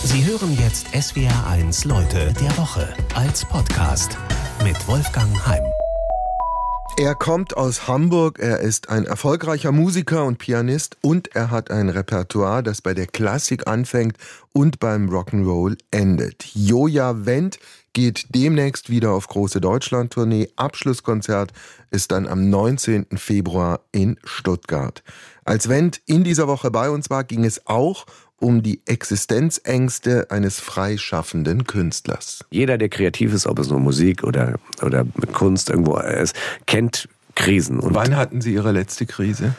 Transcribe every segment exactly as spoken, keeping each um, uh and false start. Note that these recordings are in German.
Sie hören jetzt S W R eins Leute der Woche als Podcast mit Wolfgang Heim. Er kommt aus Hamburg, er ist ein erfolgreicher Musiker und Pianist und er hat ein Repertoire, das bei der Klassik anfängt und beim Rock'n'Roll endet. Joja Wendt geht demnächst wieder auf große Deutschland-Tournee. Abschlusskonzert ist dann am neunzehnten Februar in Stuttgart. Als Wendt in dieser Woche bei uns war, ging es auch um die Existenzängste eines freischaffenden Künstlers. Jeder, der kreativ ist, ob es nur Musik oder, oder Kunst irgendwo ist, kennt Krisen. Und wann hatten Sie Ihre letzte Krise?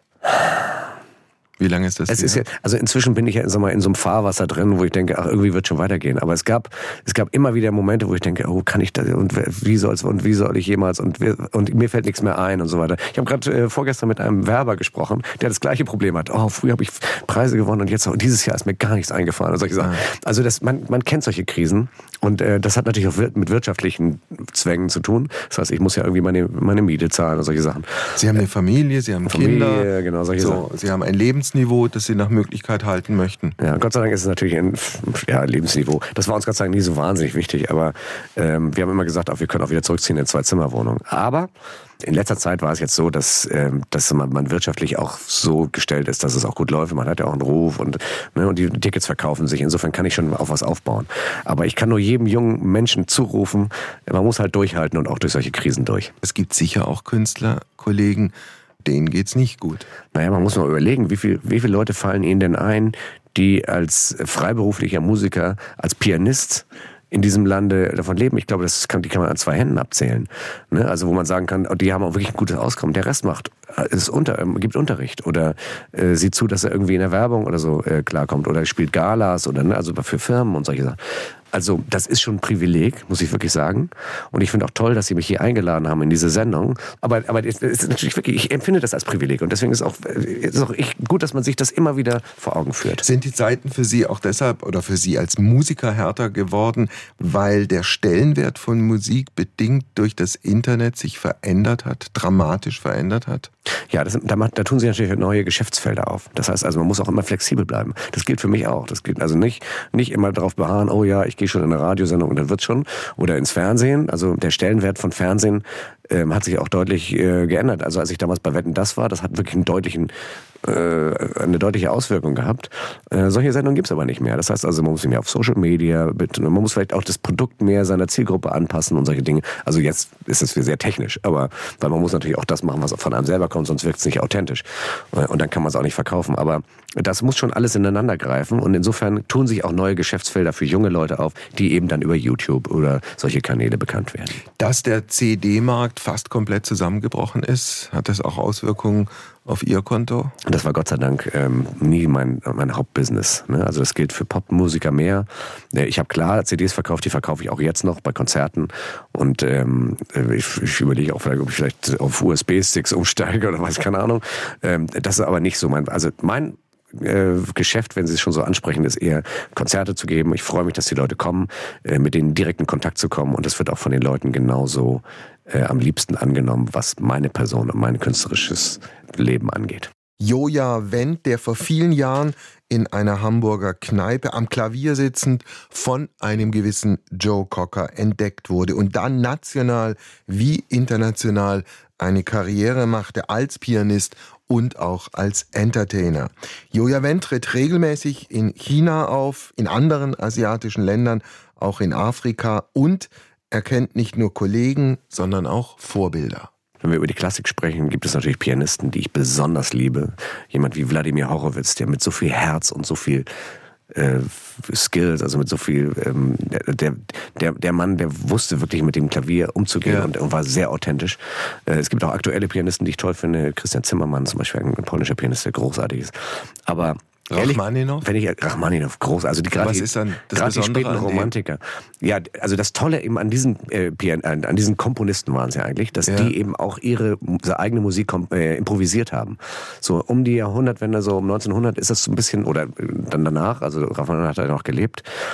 Wie lange ist das? Es ist ja, also inzwischen bin ich ja sag mal, in so einem Fahrwasser drin, wo ich denke, ach, irgendwie wird schon weitergehen. Aber es gab, es gab immer wieder Momente, wo ich denke, oh, kann ich das und wie soll's und wie soll ich jemals und, und mir fällt nichts mehr ein und so weiter. Ich habe gerade äh, vorgestern mit einem Werber gesprochen, der das gleiche Problem hat. Oh, früher habe ich Preise gewonnen und jetzt und dieses Jahr ist mir gar nichts eingefallen und solche Sachen. Also das, man, man kennt solche Krisen und äh, das hat natürlich auch mit wirtschaftlichen Zwängen zu tun. Das heißt, ich muss ja irgendwie meine, meine Miete zahlen und solche Sachen. Sie haben eine Familie, Sie haben Familie, Kinder, genau, solche so, Sachen. Sie haben ein Lebensniveau, das Sie nach Möglichkeit halten möchten. Ja, Gott sei Dank ist es natürlich ein ja, Lebensniveau. Das war uns Gott sei Dank nie so wahnsinnig wichtig, aber ähm, wir haben immer gesagt, auch wir können auch wieder zurückziehen in eine Zwei-Zimmer-Wohnung. Aber in letzter Zeit war es jetzt so, dass, ähm, dass man, man wirtschaftlich auch so gestellt ist, dass es auch gut läuft. Man hat ja auch einen Ruf und, ne, und die Tickets verkaufen sich. Insofern kann ich schon auf was aufbauen. Aber ich kann nur jedem jungen Menschen zurufen, man muss halt durchhalten und auch durch solche Krisen durch. Es gibt sicher auch Künstler, Kollegen, denen geht's nicht gut. Naja, man muss mal überlegen, wie viel, wie viele Leute fallen Ihnen denn ein, die als freiberuflicher Musiker, als Pianist in diesem Lande davon leben. Ich glaube, das kann, die kann man an zwei Händen abzählen. Ne? Also wo man sagen kann, die haben auch wirklich ein gutes Auskommen. Der Rest macht, ist unter, gibt Unterricht oder äh, sieht zu, dass er irgendwie in der Werbung oder so äh, klarkommt oder spielt Galas oder ne? Also für Firmen und solche Sachen. Also das ist schon ein Privileg, muss ich wirklich sagen. Und ich finde auch toll, dass Sie mich hier eingeladen haben in diese Sendung. Aber, aber es ist natürlich wirklich, ich empfinde das als Privileg. Und deswegen ist auch, ist auch gut, dass man sich das immer wieder vor Augen führt. Sind die Zeiten für Sie auch deshalb oder für Sie als Musiker härter geworden, weil der Stellenwert von Musik bedingt durch das Internet sich verändert hat, dramatisch verändert hat? Ja, das, da, da tun sich natürlich neue Geschäftsfelder auf. Das heißt also, man muss auch immer flexibel bleiben. Das gilt für mich auch. Das gilt also nicht, nicht immer darauf beharren, oh ja, ich gehe schon in eine Radiosendung und dann wird's schon. Oder ins Fernsehen. Also der Stellenwert von Fernsehen ähm, hat sich auch deutlich äh, geändert. Also als ich damals bei Wetten, das war, das hat wirklich einen deutlichen, äh, eine deutliche Auswirkung gehabt. Äh, solche Sendungen gibt's aber nicht mehr. Das heißt also, man muss sich mehr auf Social Media, man muss vielleicht auch das Produkt mehr seiner Zielgruppe anpassen und solche Dinge. Also jetzt ist es sehr technisch, aber weil man muss natürlich auch das machen, was von einem selber kommt, sonst wirkt es nicht authentisch. Und dann kann man es auch nicht verkaufen. Aber das muss schon alles ineinander greifen und insofern tun sich auch neue Geschäftsfelder für junge Leute auf, die eben dann über YouTube oder solche Kanäle bekannt werden. Dass der C D-Markt fast komplett zusammengebrochen ist, hat das auch Auswirkungen auf Ihr Konto? Das war Gott sei Dank ähm, nie mein, mein Hauptbusiness. Ne? Also das gilt für Popmusiker mehr. Ich habe klar C Ds verkauft, die verkaufe ich auch jetzt noch bei Konzerten. Und ähm, ich, ich überlege auch, ob ich vielleicht auf U S B-Sticks umsteige oder weiß, keine Ahnung. Ähm, das ist aber nicht so mein... Also mein Äh, Geschäft, wenn Sie es schon so ansprechen, ist eher Konzerte zu geben. Ich freue mich, dass die Leute kommen, äh, mit denen direkt in Kontakt zu kommen und das wird auch von den Leuten genauso äh, am liebsten angenommen, was meine Person und mein künstlerisches Leben angeht. Joja Wendt, der vor vielen Jahren in einer Hamburger Kneipe am Klavier sitzend von einem gewissen Joe Cocker entdeckt wurde und dann national wie international eine Karriere machte als Pianist und auch als Entertainer. Joja Wendt tritt regelmäßig in China auf, in anderen asiatischen Ländern, auch in Afrika und er kennt nicht nur Kollegen, sondern auch Vorbilder. Wenn wir über die Klassik sprechen, gibt es natürlich Pianisten, die ich besonders liebe. Jemand wie Wladimir Horowitz, der mit so viel Herz und so viel äh, Skills, also mit so viel, ähm, der, der, der Mann, der wusste wirklich mit dem Klavier umzugehen, ja. und, und war sehr authentisch. Äh, es gibt auch aktuelle Pianisten, die ich toll finde. Christian Zimmermann zum Beispiel, ein polnischer Pianist, der großartig ist. Aber Rachmaninow? Wenn ich, Rachmaninow, groß, also die gerade Was ist dann das gerade die Besondere späten Romantiker. Ja, also das Tolle eben an diesen, äh, an diesen Komponisten waren es ja eigentlich, dass ja. die eben auch ihre, ihre eigene Musik äh, improvisiert haben. So um die Jahrhundertwende, so um neunzehnhundert ist das so ein bisschen, oder dann danach, also Rachmaninow hat ja noch gelebt,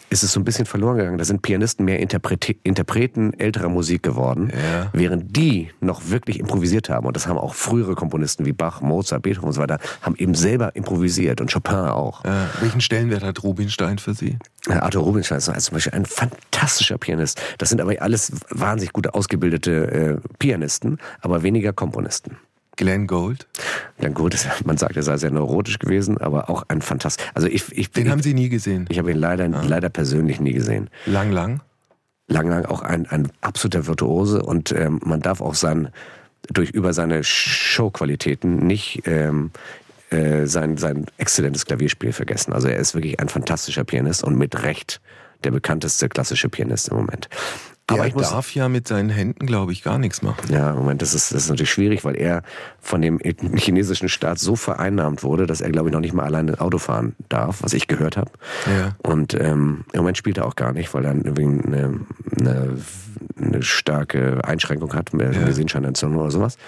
ist es so ein bisschen verloren gegangen. Da sind Pianisten mehr Interprete- Interpreten älterer Musik geworden, ja. während die noch wirklich improvisiert haben. Und das haben auch frühere Komponisten wie Bach, Mozart, Beethoven und so weiter, haben eben selber improvisiert und Chopin auch. Ja. Welchen Stellenwert hat Rubinstein für Sie? Ja, Arthur Rubinstein ist zum Beispiel ein fantastischer Pianist. Das sind aber alles wahnsinnig gut ausgebildete äh, Pianisten, aber weniger Komponisten. Glenn Gould? Glenn Gould ist, man sagt, er sei sehr neurotisch gewesen, aber auch ein Fantast. Also ich, ich Den ich, haben Sie nie gesehen? Ich habe ihn leider, ah. leider persönlich nie gesehen. Lang, lang? Lang, lang auch ein, ein absoluter Virtuose und ähm, man darf auch sein, durch über seine Showqualitäten nicht ähm, äh, sein, sein exzellentes Klavierspiel vergessen. Also er ist wirklich ein fantastischer Pianist und mit Recht der bekannteste klassische Pianist im Moment. Aber er darf ja mit seinen Händen, glaube ich, gar nichts machen. Ja, im Moment, das ist, das ist natürlich schwierig, weil er von dem chinesischen Staat so vereinnahmt wurde, dass er, glaube ich, noch nicht mal alleine Auto fahren darf, was ich gehört habe. Ja. Und ähm, im Moment spielt er auch gar nicht, weil er irgendwie eine, eine, eine starke Einschränkung hat, eine ja. Sehenscheinentzündung oder sowas.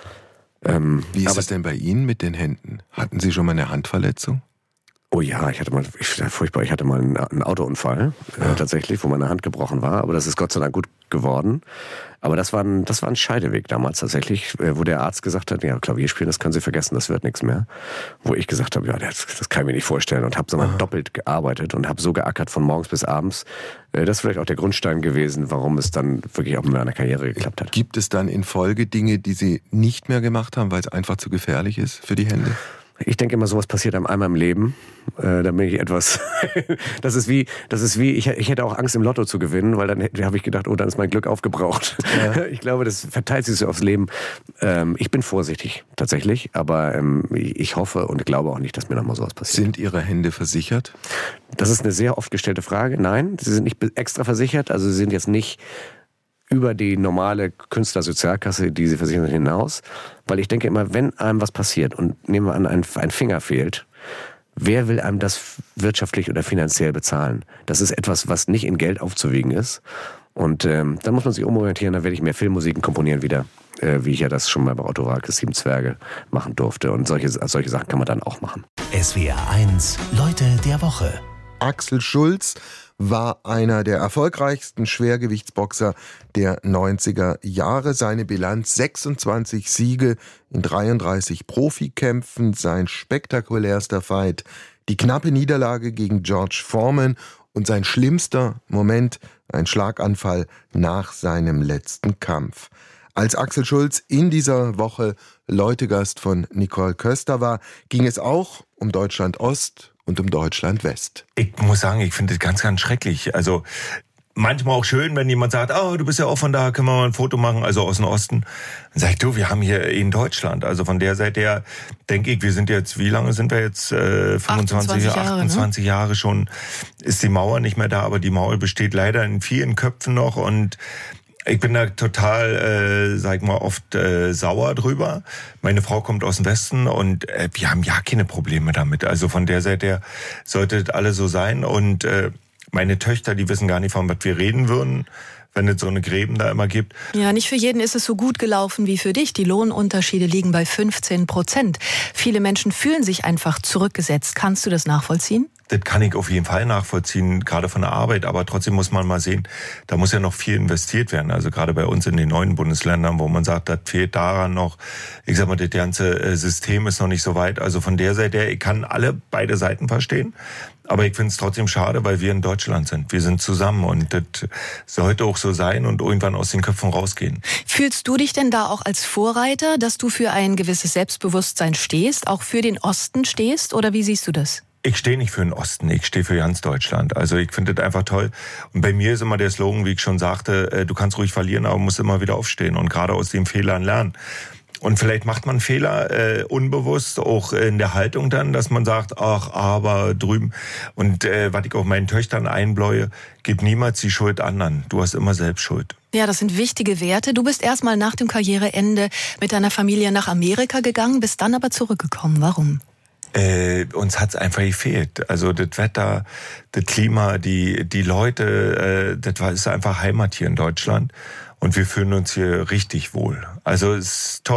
Ähm, Wie ist aber es denn bei Ihnen mit den Händen? Hatten Sie schon mal eine Handverletzung? Oh ja, ich hatte mal, ich, furchtbar, ich hatte mal einen, einen Autounfall, ja. äh, tatsächlich, wo meine Hand gebrochen war, aber das ist Gott sei Dank gut geworden. Aber das war ein, das war ein Scheideweg damals tatsächlich, äh, wo der Arzt gesagt hat, ja, Klavierspielen, das können Sie vergessen, das wird nichts mehr. Wo ich gesagt habe, ja, das, das kann ich mir nicht vorstellen und habe so mal doppelt gearbeitet und habe so geackert von morgens bis abends. Äh, das ist vielleicht auch der Grundstein gewesen, warum es dann wirklich auch mit meiner Karriere geklappt hat. Gibt es dann in Folge Dinge, die Sie nicht mehr gemacht haben, weil es einfach zu gefährlich ist für die Hände? Ich denke immer, sowas passiert einem einmal im Leben. Äh, da bin ich etwas. das ist wie, das ist wie. Ich, ich hätte auch Angst, im Lotto zu gewinnen, weil dann habe ich gedacht, oh, dann ist mein Glück aufgebraucht. Ja. Ich glaube, das verteilt sich so aufs Leben. Ähm, ich bin vorsichtig tatsächlich, aber ähm, ich hoffe und glaube auch nicht, dass mir nochmal sowas passiert. Sind Ihre Hände versichert? Das ist eine sehr oft gestellte Frage. Nein, sie sind nicht extra versichert. Also sie sind jetzt nicht über die normale Künstlersozialkasse, die sie versichern, hinaus. Weil ich denke immer, wenn einem was passiert und nehmen wir an, ein, ein Finger fehlt, wer will einem das wirtschaftlich oder finanziell bezahlen? Das ist etwas, was nicht in Geld aufzuwiegen ist. Und ähm, dann muss man sich umorientieren, dann werde ich mehr Filmmusiken komponieren wieder, äh, wie ich ja das schon mal bei Otto Waalkes Sieben Zwerge machen durfte. Und solche, solche Sachen kann man dann auch machen. S W R eins, Leute der Woche. Axel Schulz war einer der erfolgreichsten Schwergewichtsboxer der neunziger Jahre. Seine Bilanz sechsundzwanzig Siege in dreiunddreißig Profikämpfen, sein spektakulärster Fight, die knappe Niederlage gegen George Foreman und sein schlimmster Moment, ein Schlaganfall nach seinem letzten Kampf. Als Axel Schulz in dieser Woche Leutegast von Nicole Köster war, ging es auch um Deutschland Ost und um Deutschland West. Ich muss sagen, ich finde das ganz, ganz schrecklich. Also manchmal auch schön, wenn jemand sagt, oh, du bist ja auch von da, können wir mal ein Foto machen, also aus dem Osten. Dann sag ich, du, wir haben hier in Deutschland, also von der Seite her, denke ich, wir sind jetzt, wie lange sind wir jetzt? Äh, fünfundzwanzig, Jahre, achtundzwanzig ne? Jahre schon, ist die Mauer nicht mehr da, aber die Mauer besteht leider in vielen Köpfen noch und ich bin da total, äh, sag ich mal, oft äh, sauer drüber. Meine Frau kommt aus dem Westen und äh, wir haben ja keine Probleme damit. Also von der Seite her sollte das alles so sein. Und äh, meine Töchter, die wissen gar nicht, von was wir reden würden, wenn es so eine Gräben da immer gibt. Ja, nicht für jeden ist es so gut gelaufen wie für dich. Die Lohnunterschiede liegen bei fünfzehn Prozent. Viele Menschen fühlen sich einfach zurückgesetzt. Kannst du das nachvollziehen? Das kann ich auf jeden Fall nachvollziehen, gerade von der Arbeit. Aber trotzdem muss man mal sehen, da muss ja noch viel investiert werden. Also gerade bei uns in den neuen Bundesländern, wo man sagt, das fehlt daran noch. Ich sag mal, das ganze System ist noch nicht so weit. Also von der Seite her, ich kann alle beide Seiten verstehen. Aber ich finde es trotzdem schade, weil wir in Deutschland sind. Wir sind zusammen und das sollte auch so sein und irgendwann aus den Köpfen rausgehen. Fühlst du dich denn da auch als Vorreiter, dass du für ein gewisses Selbstbewusstsein stehst, auch für den Osten stehst? Oder wie siehst du das? Ich stehe nicht für den Osten, ich stehe für ganz Deutschland. Also ich finde das einfach toll. Und bei mir ist immer der Slogan, wie ich schon sagte, du kannst ruhig verlieren, aber musst immer wieder aufstehen und gerade aus den Fehlern lernen. Und vielleicht macht man Fehler äh, unbewusst, auch in der Haltung dann, dass man sagt, ach, aber drüben. Und äh, was ich auch meinen Töchtern einbläue, gib niemals die Schuld anderen. Du hast immer selbst Schuld. Ja, das sind wichtige Werte. Du bist erstmal nach dem Karriereende mit deiner Familie nach Amerika gegangen, bist dann aber zurückgekommen. Warum? Äh, uns hat's einfach gefehlt. Also das Wetter, das Klima, die die Leute, äh, das war ist einfach Heimat hier in Deutschland und wir fühlen uns hier richtig wohl. Also es ist toll.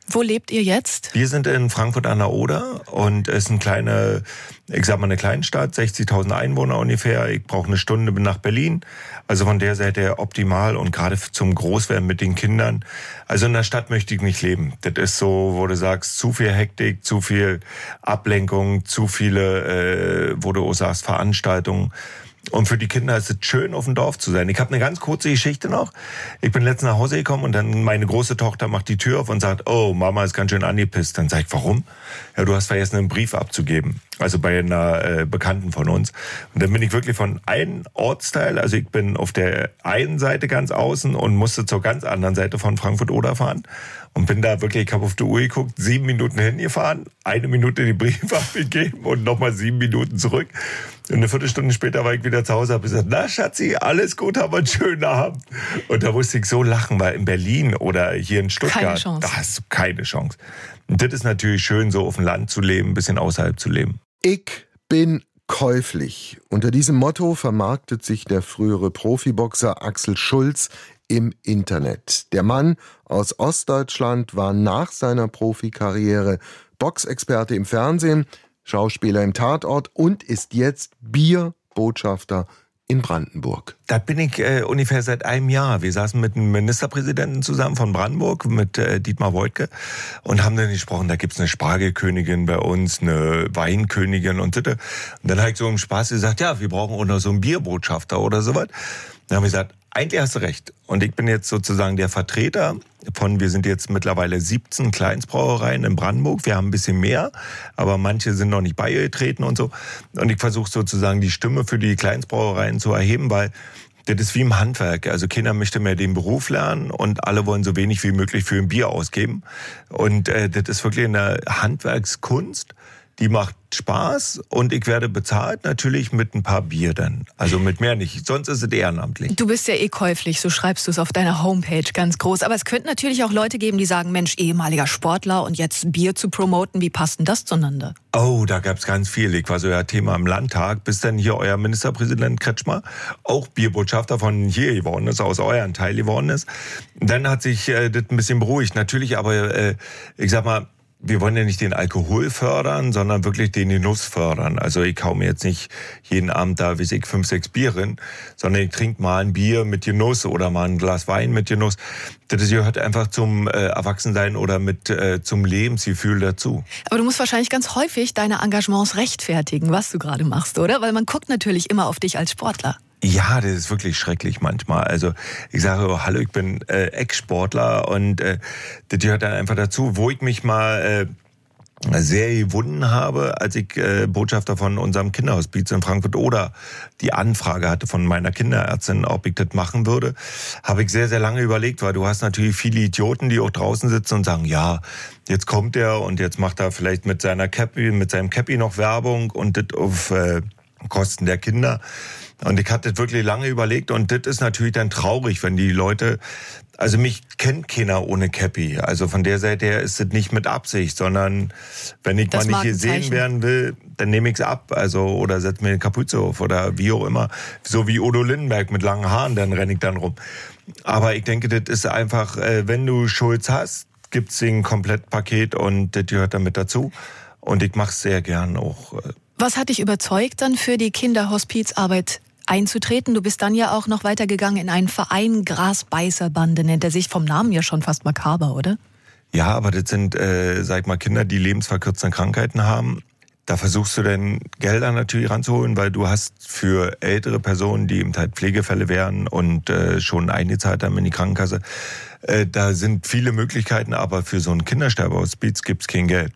Wo lebt ihr jetzt? Wir sind in Frankfurt an der Oder und es ist eine kleine, ich sag mal eine Kleinstadt, sechzigtausend Einwohner ungefähr. Ich brauche eine Stunde nach Berlin. Also von der Seite her optimal und gerade zum Großwerden mit den Kindern. Also in der Stadt möchte ich nicht leben. Das ist so, wo du sagst, zu viel Hektik, zu viel Ablenkung, zu viele, äh, wo du auch sagst, Veranstaltungen. Und für die Kinder ist es schön, auf dem Dorf zu sein. Ich habe eine ganz kurze Geschichte noch. Ich bin letztens nach Hause gekommen und dann meine große Tochter macht die Tür auf und sagt, oh, Mama ist ganz schön angepisst. Dann sage ich, warum? Ja, du hast vergessen, einen Brief abzugeben. Also bei einer äh, Bekannten von uns. Und dann bin ich wirklich von einem Ortsteil, also ich bin auf der einen Seite ganz außen und musste zur ganz anderen Seite von Frankfurt-Oder fahren. Und bin da wirklich, ich habe auf die Uhr geguckt, sieben Minuten hingefahren, eine Minute die Briefe abgegeben und nochmal sieben Minuten zurück. Und eine Viertelstunde später war ich wieder zu Hause, habe gesagt, na Schatzi, alles gut, haben wir einen schönen Abend. Und da musste ich so lachen, weil in Berlin oder hier in Stuttgart, da hast du keine Chance. Und das ist natürlich schön, so auf dem Land zu leben, ein bisschen außerhalb zu leben. Ich bin käuflich. Unter diesem Motto vermarktet sich der frühere Profiboxer Axel Schulz im Internet. Der Mann aus Ostdeutschland war nach seiner Profikarriere Boxexperte im Fernsehen, Schauspieler im Tatort und ist jetzt Bierbotschafter in Brandenburg. Da bin ich äh, ungefähr seit einem Jahr. Wir saßen mit einem Ministerpräsidenten zusammen von Brandenburg, mit äh, Dietmar Woidke, und haben dann gesprochen, da gibt's eine Spargelkönigin bei uns, eine Weinkönigin und so. Und dann habe ich so im Spaß gesagt, ja, wir brauchen auch noch so einen Bierbotschafter oder sowas. Dann haben wir gesagt, eigentlich hast du recht. Und ich bin jetzt sozusagen der Vertreter von, wir sind jetzt mittlerweile siebzehn Kleinstbrauereien in Brandenburg. Wir haben ein bisschen mehr, aber manche sind noch nicht beigetreten und so. Und ich versuche sozusagen die Stimme für die Kleinstbrauereien zu erheben, weil das ist wie im Handwerk. Also keiner möchte mehr den Beruf lernen und alle wollen so wenig wie möglich für ein Bier ausgeben. Und äh, das ist wirklich eine Handwerkskunst. Die macht Spaß und ich werde bezahlt natürlich mit ein paar Bier dann. Also mit mehr nicht. Sonst ist es ehrenamtlich. Du bist ja eh käuflich, so schreibst du es auf deiner Homepage ganz groß. Aber es könnte natürlich auch Leute geben, die sagen, Mensch, ehemaliger Sportler und jetzt Bier zu promoten, wie passt denn das zueinander? Oh, da gab's ganz viel. Ich war so ja Thema im Landtag, bis dann hier euer Ministerpräsident Kretschmer auch Bierbotschafter von hier geworden ist, aus eurem Teil geworden ist. Dann hat sich äh, das ein bisschen beruhigt. Natürlich, aber äh, ich sag mal, wir wollen ja nicht den Alkohol fördern, sondern wirklich den Genuss fördern. Also ich hau mir jetzt nicht jeden Abend da, wie ich, fünf, sechs Bier rein, sondern ich trinke mal ein Bier mit Genuss oder mal ein Glas Wein mit Genuss. Das gehört einfach zum äh, Erwachsensein oder mit äh, zum Lebensgefühl dazu. Aber du musst wahrscheinlich ganz häufig deine Engagements rechtfertigen, was du gerade machst, oder? Weil man guckt natürlich immer auf dich als Sportler. Ja, das ist wirklich schrecklich manchmal. Also ich sage, oh, hallo, ich bin äh, Ex-Sportler und äh, das gehört dann einfach dazu, wo ich mich mal äh, sehr gewunden habe, als ich äh, Botschafter von unserem Kinderhospiz in Frankfurt-Oder die Anfrage hatte von meiner Kinderärztin, ob ich das machen würde, habe ich sehr, sehr lange überlegt, weil du hast natürlich viele Idioten, die auch draußen sitzen und sagen, ja, jetzt kommt er und jetzt macht er vielleicht mit seiner Cappy, mit seinem Cappy noch Werbung und das auf äh, Kosten der Kinder. Und ich hatte das wirklich lange überlegt und das ist natürlich dann traurig, wenn die Leute, also mich kennt keiner ohne Cappy. Also von der Seite her ist das nicht mit Absicht, sondern wenn ich das mal nicht gesehen werden will, dann nehme ich es ab, also oder setze mir eine Kapuze auf oder wie auch immer. So wie Udo Lindenberg mit langen Haaren, dann renne ich dann rum. Aber ich denke, das ist einfach, wenn du Schulz hast, gibt's den Komplettpaket und das gehört damit dazu. Und ich mache es sehr gern auch. Was hat dich überzeugt, dann für die Kinderhospizarbeit einzutreten? Du bist dann ja auch noch weitergegangen in einen Verein, Grasbeißerbande nennt er sich, vom Namen ja schon fast makaber, oder? Ja, aber das sind, äh, sag mal, Kinder, die lebensverkürzende Krankheiten haben. Da versuchst du dann Gelder natürlich ranzuholen, weil du hast für ältere Personen, die eben halt Pflegefälle wären und äh, schon eingezahlt haben in die Krankenkasse, äh, da sind viele Möglichkeiten, aber für so ein Kindersterbehospiz gibt's kein Geld.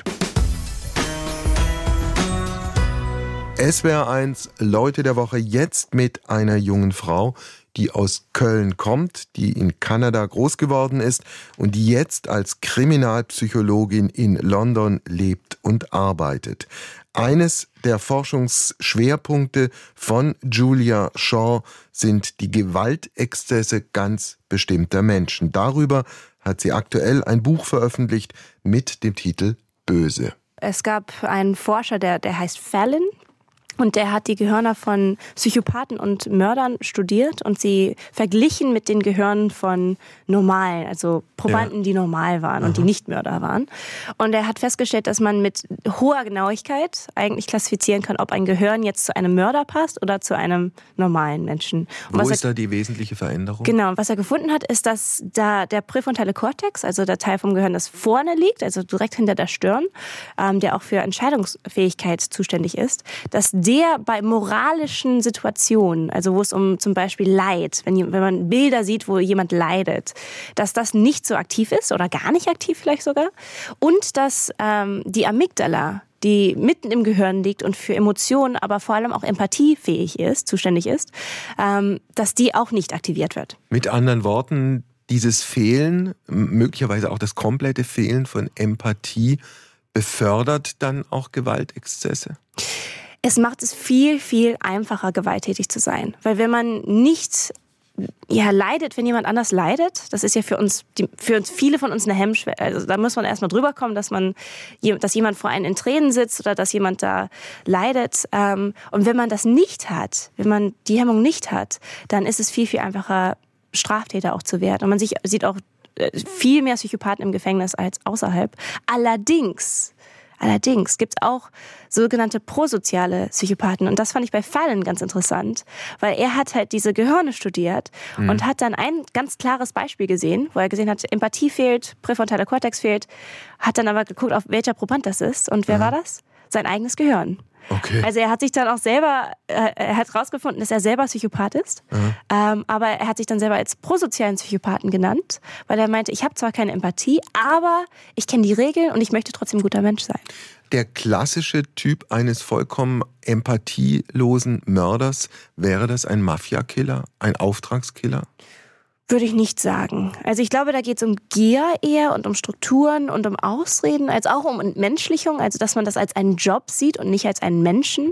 S W R eins Leute der Woche jetzt mit einer jungen Frau, die aus Köln kommt, die in Kanada groß geworden ist und die jetzt als Kriminalpsychologin in London lebt und arbeitet. Eines der Forschungsschwerpunkte von Julia Shaw sind die Gewaltexzesse ganz bestimmter Menschen. Darüber hat sie aktuell ein Buch veröffentlicht mit dem Titel Böse. Es gab einen Forscher, der, der heißt Fallon. Und der hat die Gehirne von Psychopathen und Mördern studiert und sie verglichen mit den Gehirnen von Normalen, also Probanden, ja. die normal waren Aha. und die nicht Mörder waren. Und er hat festgestellt, dass man mit hoher Genauigkeit eigentlich klassifizieren kann, ob ein Gehirn jetzt zu einem Mörder passt oder zu einem normalen Menschen. Und Wo was ist er, da die wesentliche Veränderung? Genau, und was er gefunden hat, ist, dass da der präfrontale Kortex, also der Teil vom Gehirn, das vorne liegt, also direkt hinter der Stirn, ähm, der auch für Entscheidungsfähigkeit zuständig ist, dass der bei moralischen Situationen, also wo es um zum Beispiel Leid, wenn, wenn man Bilder sieht, wo jemand leidet, dass das nicht so aktiv ist oder gar nicht aktiv vielleicht sogar. Und dass ähm, die Amygdala, die mitten im Gehirn liegt und für Emotionen, aber vor allem auch empathiefähig ist, zuständig ist, ähm, dass die auch nicht aktiviert wird. Mit anderen Worten, dieses Fehlen, möglicherweise auch das komplette Fehlen von Empathie, befördert dann auch Gewaltexzesse? Es macht es viel, viel einfacher, gewalttätig zu sein. Weil wenn man nicht ja, leidet, wenn jemand anders leidet, das ist ja für uns, die, für uns viele von uns eine Hemmschwelle. Also da muss man erstmal drüber kommen, dass man, dass jemand vor einem in Tränen sitzt oder dass jemand da leidet. Und wenn man das nicht hat, wenn man die Hemmung nicht hat, dann ist es viel, viel einfacher, Straftäter auch zu werden. Und man sich, sieht auch viel mehr Psychopathen im Gefängnis als außerhalb. Allerdings Allerdings gibt es auch sogenannte prosoziale Psychopathen. Und das fand ich bei Fallon ganz interessant, weil er hat halt diese Gehirne studiert mhm. und hat dann ein ganz klares Beispiel gesehen, wo er gesehen hat, Empathie fehlt, präfrontaler Kortex fehlt, hat dann aber geguckt, auf welcher Proband das ist. Und wer mhm. war das? Sein eigenes Gehirn. Okay. Also er hat sich dann auch selber, er hat rausgefunden, dass er selber Psychopath ist, mhm. ähm, aber er hat sich dann selber als prosozialen Psychopathen genannt, weil er meinte, ich habe zwar keine Empathie, aber ich kenne die Regeln und ich möchte trotzdem ein guter Mensch sein. Der klassische Typ eines vollkommen empathielosen Mörders, wäre das ein Mafia-Killer, ein Auftragskiller? Würde ich nicht sagen. Also ich glaube, da geht es um Gier eher und um Strukturen und um Ausreden, als auch um Entmenschlichung, also dass man das als einen Job sieht und nicht als einen Menschen.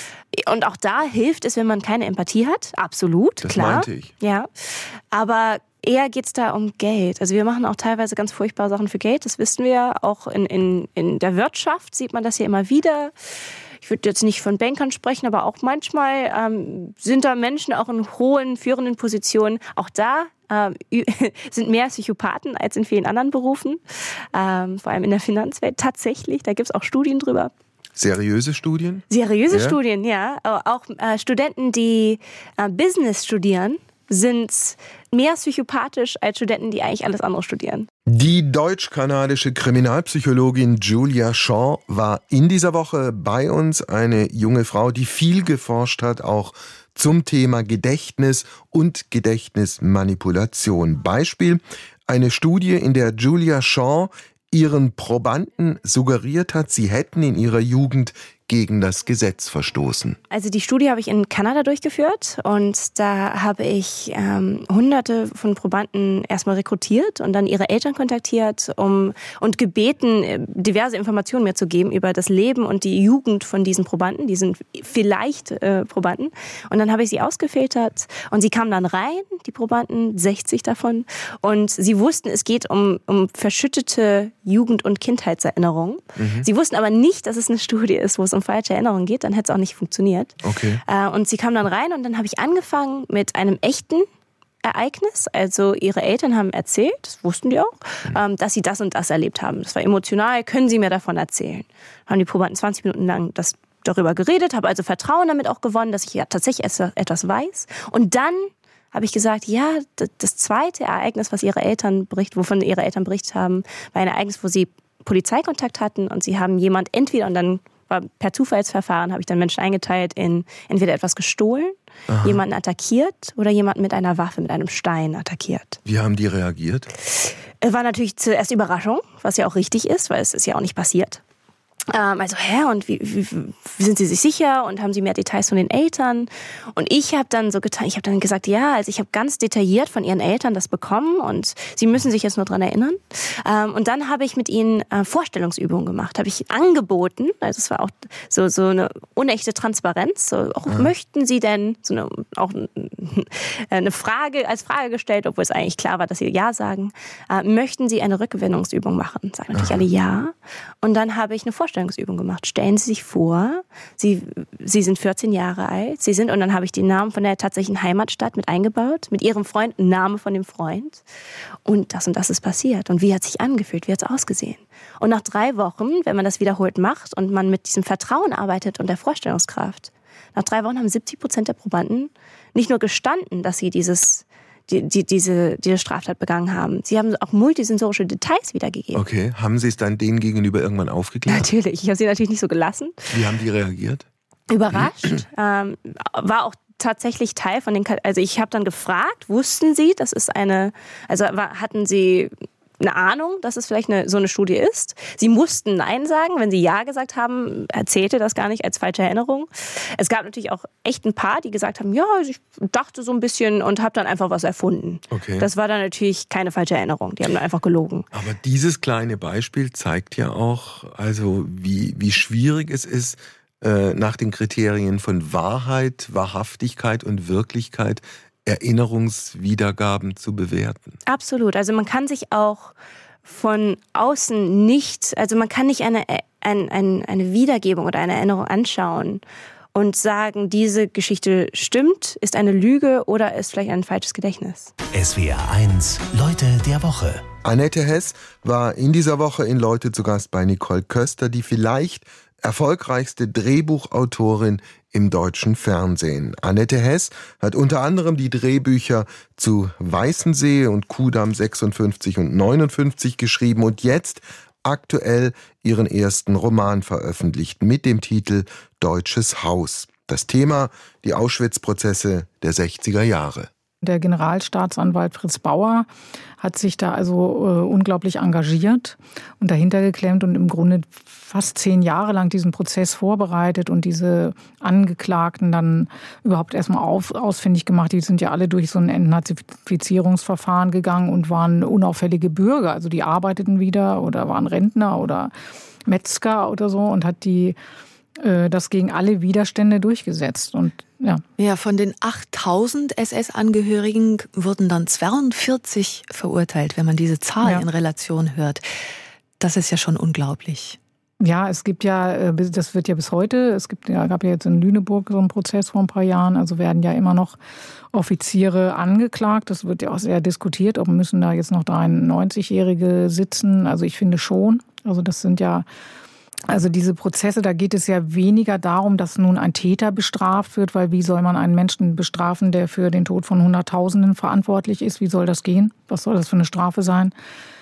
Und auch da hilft es, wenn man keine Empathie hat, absolut, das klar. meinte ich. Ja, aber eher geht es da um Geld. Also wir machen auch teilweise ganz furchtbare Sachen für Geld, das wissen wir. Auch in, in, in der Wirtschaft sieht man das hier immer wieder. Ich würde jetzt nicht von Bankern sprechen, aber auch manchmal ähm, sind da Menschen auch in hohen, führenden Positionen. Auch da ähm, sind mehr Psychopathen als in vielen anderen Berufen, ähm, vor allem in der Finanzwelt tatsächlich. Da gibt es auch Studien drüber. Seriöse Studien? Seriöse ja. Studien, ja. Auch äh, Studenten, die äh, Business studieren, sind mehr psychopathisch als Studenten, die eigentlich alles andere studieren. Die deutsch-kanadische Kriminalpsychologin Julia Shaw war in dieser Woche bei uns, eine junge Frau, die viel geforscht hat, auch zum Thema Gedächtnis und Gedächtnismanipulation. Beispiel: eine Studie, in der Julia Shaw ihren Probanden suggeriert hat, sie hätten in ihrer Jugend gegen das Gesetz verstoßen. Also die Studie habe ich in Kanada durchgeführt und da habe ich ähm, hunderte von Probanden erstmal rekrutiert und dann ihre Eltern kontaktiert um, und gebeten, diverse Informationen mir zu geben über das Leben und die Jugend von diesen Probanden, die sind vielleicht äh, Probanden. Und dann habe ich sie ausgefiltert und sie kamen dann rein, die Probanden, sechzig davon, und sie wussten, es geht um, um verschüttete Jugend- und Kindheitserinnerungen. Mhm. Sie wussten aber nicht, dass es eine Studie ist, wo es um falsche Erinnerungen geht, dann hätte es auch nicht funktioniert. Okay. Und sie kam dann rein und dann habe ich angefangen mit einem echten Ereignis. Also ihre Eltern haben erzählt, das wussten die auch, mhm. dass sie das und das erlebt haben. Das war emotional, können Sie mir davon erzählen? Haben die Probanden zwanzig Minuten lang das darüber geredet, habe also Vertrauen damit auch gewonnen, dass ich ja tatsächlich etwas weiß. Und dann habe ich gesagt, ja, das zweite Ereignis, was ihre Eltern berichten, wovon ihre Eltern berichtet haben, war ein Ereignis, wo sie Polizeikontakt hatten und sie haben jemand entweder, und dann war per Zufallsverfahren, habe ich dann Menschen eingeteilt in entweder etwas gestohlen, Aha. jemanden attackiert oder jemanden mit einer Waffe, mit einem Stein attackiert. Wie haben die reagiert? War natürlich zuerst Überraschung, was ja auch richtig ist, weil es ist ja auch nicht passiert. Ähm, also, hä, und wie, wie, wie sind Sie sich sicher? Und haben Sie mehr Details von den Eltern? Und ich habe dann so getan, ich habe dann gesagt, ja, also ich habe ganz detailliert von Ihren Eltern das bekommen und Sie müssen sich jetzt nur dran erinnern. Ähm, und dann habe ich mit Ihnen äh, Vorstellungsübungen gemacht, habe ich angeboten, also es war auch so, so eine unechte Transparenz, so, auch, mhm. möchten Sie denn, so eine, auch eine Frage, als Frage gestellt, obwohl es eigentlich klar war, dass Sie Ja sagen, äh, möchten Sie eine Rückgewinnungsübung machen? Sagen natürlich mhm. alle Ja. Und dann habe ich eine Vorstellungsübung Vorstellungsübung gemacht. Stellen Sie sich vor, Sie, Sie sind vierzehn Jahre alt, Sie sind, und dann habe ich den Namen von der tatsächlichen Heimatstadt mit eingebaut, mit Ihrem Freund, ein Name von dem Freund. Und das und das ist passiert. Und wie hat sich angefühlt, wie hat es ausgesehen? Und nach drei Wochen, wenn man das wiederholt macht und man mit diesem Vertrauen arbeitet und der Vorstellungskraft, nach drei Wochen haben siebzig Prozent der Probanden nicht nur gestanden, dass sie dieses Die, die, diese, diese Straftat begangen haben. Sie haben auch multisensorische Details wiedergegeben. Okay, haben Sie es dann denen gegenüber irgendwann aufgeklärt? Natürlich, ich habe sie natürlich nicht so gelassen. Wie haben die reagiert? Überrascht, ähm, war auch tatsächlich Teil von den, also ich habe dann gefragt, wussten Sie, das ist eine, also war, hatten Sie eine Ahnung, dass es vielleicht eine, so eine Studie ist. Sie mussten Nein sagen. Wenn sie Ja gesagt haben, erzählte das gar nicht als falsche Erinnerung. Es gab natürlich auch echt ein paar, die gesagt haben, ja, ich dachte so ein bisschen und habe dann einfach was erfunden. Okay. Das war dann natürlich keine falsche Erinnerung. Die haben dann einfach gelogen. Aber dieses kleine Beispiel zeigt ja auch, also wie, wie schwierig es ist, nach den Kriterien von Wahrheit, Wahrhaftigkeit und Wirklichkeit Erinnerungswiedergaben zu bewerten. Absolut. Also man kann sich auch von außen nicht, also man kann nicht eine, eine, eine Wiedergebung oder eine Erinnerung anschauen und sagen, diese Geschichte stimmt, ist eine Lüge oder ist vielleicht ein falsches Gedächtnis. S W R eins Leute der Woche. Annette Hess war in dieser Woche in Leute zu Gast bei Nicole Köster, die vielleicht erfolgreichste Drehbuchautorin im deutschen Fernsehen. Annette Hess hat unter anderem die Drehbücher zu Weißensee und Kudamm sechsundfünfzig und neunundfünfzig geschrieben und jetzt aktuell ihren ersten Roman veröffentlicht mit dem Titel Deutsches Haus. Das Thema: die Auschwitz-Prozesse der sechziger Jahre. Der Generalstaatsanwalt Fritz Bauer hat sich da also äh, unglaublich engagiert und dahinter geklemmt und im Grunde fast zehn Jahre lang diesen Prozess vorbereitet und diese Angeklagten dann überhaupt erstmal auf, ausfindig gemacht. Die sind ja alle durch so ein Entnazifizierungsverfahren gegangen und waren unauffällige Bürger. Also die arbeiteten wieder oder waren Rentner oder Metzger oder so und hat die äh, das gegen alle Widerstände durchgesetzt. Und ja. Ja, von den achttausend S S-Angehörigen wurden dann zweiundvierzig verurteilt, wenn man diese Zahl ja. in Relation hört. Das ist ja schon unglaublich. Ja, es gibt ja, das wird ja bis heute, es gibt ja, gab ja jetzt in Lüneburg so einen Prozess vor ein paar Jahren, also werden ja immer noch Offiziere angeklagt. Das wird ja auch sehr diskutiert, ob müssen da jetzt noch dreiundneunzigjährige sitzen. Also ich finde schon. Also das sind ja, also diese Prozesse, da geht es ja weniger darum, dass nun ein Täter bestraft wird, weil wie soll man einen Menschen bestrafen, der für den Tod von Hunderttausenden verantwortlich ist? Wie soll das gehen? Was soll das für eine Strafe sein?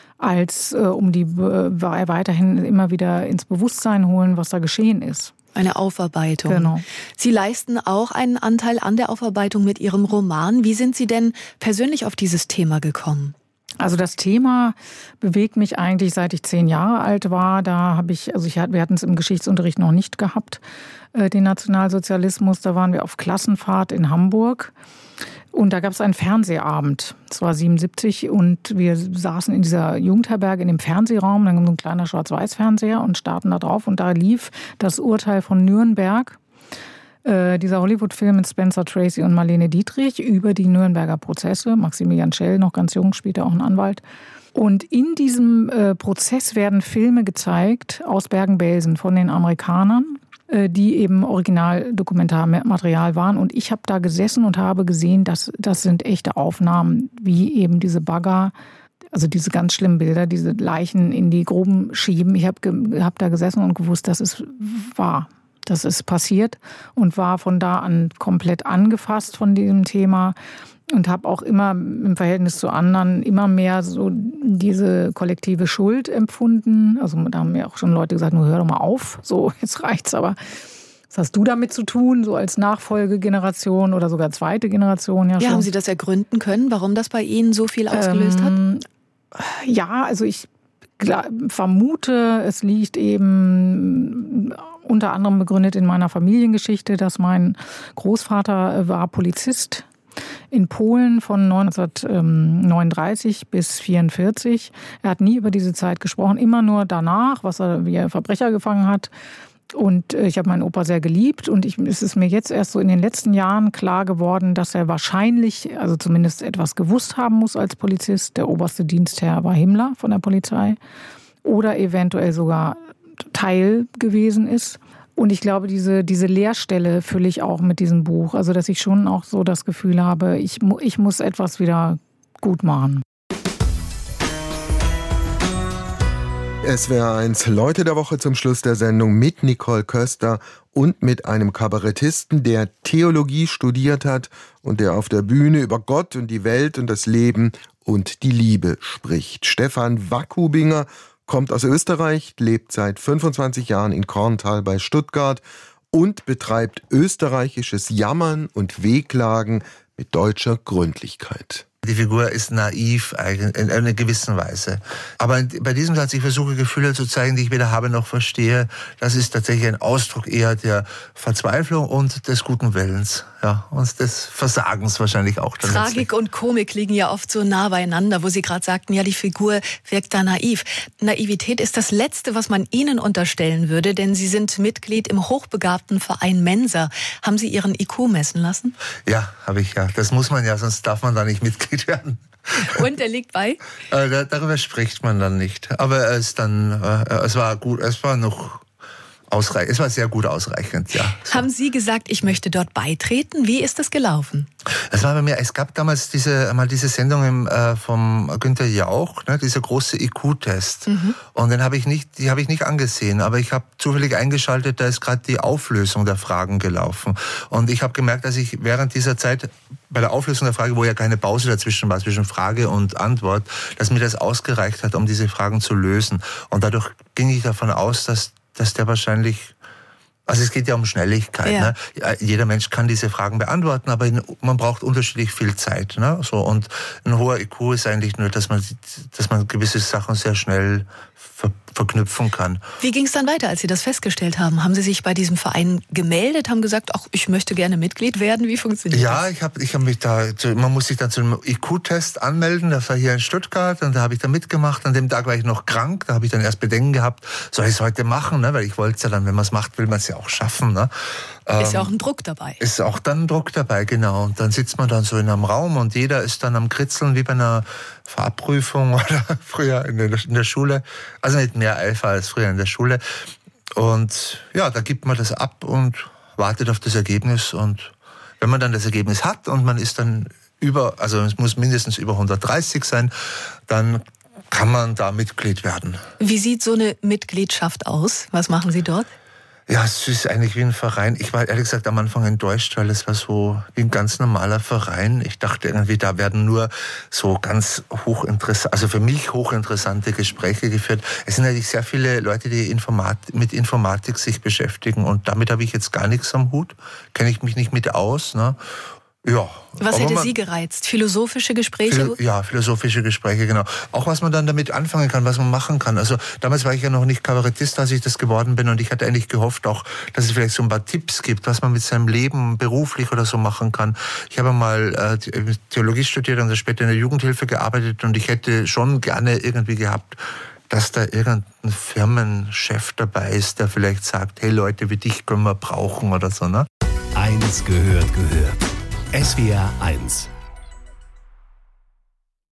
Als äh, um die äh, weiterhin immer wieder ins Bewusstsein holen, was da geschehen ist. Eine Aufarbeitung. Genau. Sie leisten auch einen Anteil an der Aufarbeitung mit Ihrem Roman. Wie sind Sie denn persönlich auf dieses Thema gekommen? Also das Thema bewegt mich eigentlich, seit ich zehn Jahre alt war. Da habe ich, also ich, wir hatten es im Geschichtsunterricht noch nicht gehabt, äh, den Nationalsozialismus. Da waren wir auf Klassenfahrt in Hamburg. Und da gab es einen Fernsehabend. Es war siebenundsiebzig und wir saßen in dieser Jugendherberge in dem Fernsehraum. Dann kam so ein kleiner Schwarz-Weiß-Fernseher und starten da drauf. Und da lief das Urteil von Nürnberg, äh, dieser Hollywood-Film mit Spencer Tracy und Marlene Dietrich über die Nürnberger Prozesse. Maximilian Schell, noch ganz jung, spielt auch ein Anwalt. Und in diesem äh, Prozess werden Filme gezeigt aus Bergen-Belsen von den Amerikanern, die eben Originaldokumentarmaterial waren. Und ich habe da gesessen und habe gesehen, dass das sind echte Aufnahmen, wie eben diese Bagger, also diese ganz schlimmen Bilder, diese Leichen in die Gruben schieben. Ich habe ge- hab da gesessen und gewusst, das ist wahr. Das ist passiert und war von da an komplett angefasst von diesem Thema. Und habe auch immer im Verhältnis zu anderen immer mehr so diese kollektive Schuld empfunden. Also da haben mir auch schon Leute gesagt, nur hör doch mal auf, so jetzt reicht's. Aber was hast du damit zu tun, so als Nachfolgegeneration oder sogar zweite Generation? Ja, ja, schon. Haben Sie das ergründen können, warum das bei Ihnen so viel ausgelöst ähm, hat? Ja, also ich vermute, es liegt eben unter anderem begründet in meiner Familiengeschichte, dass mein Großvater war Polizist in Polen von neunzehnhundertneununddreißig bis vierundvierzig. Er hat nie über diese Zeit gesprochen, immer nur danach, was er, wie er Verbrecher gefangen hat. Und ich habe meinen Opa sehr geliebt und ich, es ist mir jetzt erst so in den letzten Jahren klar geworden, dass er wahrscheinlich, also zumindest etwas gewusst haben muss als Polizist. Der oberste Dienstherr war Himmler von der Polizei oder eventuell sogar Teil gewesen ist. Und ich glaube, diese, diese Leerstelle fülle ich auch mit diesem Buch. Also, dass ich schon auch so das Gefühl habe, ich, ich muss etwas wieder gut machen. S W R eins Leute der Woche zum Schluss der Sendung mit Nicole Köster und mit einem Kabarettisten, der Theologie studiert hat und der auf der Bühne über Gott und die Welt und das Leben und die Liebe spricht. Stefan Wackubinger kommt aus Österreich, lebt seit fünfundzwanzig Jahren in Korntal bei Stuttgart und betreibt österreichisches Jammern und Wehklagen mit deutscher Gründlichkeit. Die Figur ist naiv in einer gewissen Weise. Aber bei diesem Satz, ich versuche Gefühle zu zeigen, die ich weder habe noch verstehe, das ist tatsächlich ein Ausdruck eher der Verzweiflung und des guten Willens. Ja, und des Versagens wahrscheinlich auch. Dann Tragik letztlich. Und Komik liegen ja oft so nah beieinander, wo Sie gerade sagten, ja, die Figur wirkt da naiv. Naivität ist das Letzte, was man Ihnen unterstellen würde, denn Sie sind Mitglied im hochbegabten Verein Mensa. Haben Sie Ihren I Q messen lassen? Ja, habe ich ja. Das muss man ja, sonst darf man da nicht Mitglied werden. Und der liegt bei? äh, da, darüber spricht man dann nicht. Aber es dann, äh, es war gut, es war noch ausreichend, es war sehr gut ausreichend, ja. So. Haben Sie gesagt, ich möchte dort beitreten? Wie ist das gelaufen? Es war bei mir, es gab damals diese, mal diese Sendung im, äh, vom Günther Jauch, ne, dieser große I Q-Test. Mhm. Und den habe ich nicht, die habe ich nicht angesehen, aber ich habe zufällig eingeschaltet, da ist gerade die Auflösung der Fragen gelaufen. Und ich habe gemerkt, dass ich während dieser Zeit bei der Auflösung der Frage, wo ja keine Pause dazwischen war, zwischen Frage und Antwort, dass mir das ausgereicht hat, um diese Fragen zu lösen. Und dadurch ging ich davon aus, dass dass der wahrscheinlich, also es geht ja um Schnelligkeit. Ja. Ne? Jeder Mensch kann diese Fragen beantworten, aber man braucht unterschiedlich viel Zeit. Ne? So, und ein hoher I Q ist eigentlich nur, dass man, dass man gewisse Sachen sehr schnell ver- verknüpfen kann. Wie ging es dann weiter, als Sie das festgestellt haben? Haben Sie sich bei diesem Verein gemeldet, haben gesagt, ach, ich möchte gerne Mitglied werden? Wie funktioniert ja, das? Ja, ich habe ich hab mich da, man muss sich dann zu einem I Q-Test anmelden, das war hier in Stuttgart, und da habe ich da mitgemacht. An dem Tag war ich noch krank, da habe ich dann erst Bedenken gehabt, soll ich es heute machen, ne? Weil ich wollte es ja dann, wenn man es macht, will man es ja auch schaffen. Ne? Ist ja auch ein Druck dabei. Ist auch dann ein Druck dabei, genau. Und dann sitzt man dann so in einem Raum und jeder ist dann am Kritzeln wie bei einer Fahrprüfung oder früher in der, in der Schule. Also nicht mehr Eifer als früher in der Schule. Und ja, da gibt man das ab und wartet auf das Ergebnis. Und wenn man dann das Ergebnis hat und man ist dann über, also es muss mindestens über hundertdreißig sein, dann kann man da Mitglied werden. Wie sieht so eine Mitgliedschaft aus? Was machen Sie dort? Ja, es ist eigentlich wie ein Verein. Ich war ehrlich gesagt am Anfang enttäuscht, weil es war so wie ein ganz normaler Verein. Ich dachte irgendwie, da werden nur so ganz hochinteressante, also für mich hochinteressante Gespräche geführt. Es sind natürlich sehr viele Leute, die Informat- mit Informatik sich beschäftigen, und damit habe ich jetzt gar nichts am Hut. Kenne ich mich nicht mit aus, ne? Ja. Was hätte Sie gereizt? Philosophische Gespräche? Ja, philosophische Gespräche, genau. Auch was man dann damit anfangen kann, was man machen kann. Also damals war ich ja noch nicht Kabarettist, als ich das geworden bin, und ich hatte eigentlich gehofft auch, dass es vielleicht so ein paar Tipps gibt, was man mit seinem Leben beruflich oder so machen kann. Ich habe mal äh, Theologie studiert und später in der Jugendhilfe gearbeitet, und ich hätte schon gerne irgendwie gehabt, dass da irgendein Firmenchef dabei ist, der vielleicht sagt, hey Leute, wie dich können wir brauchen oder so, ne? Eins gehört gehört. S W R eins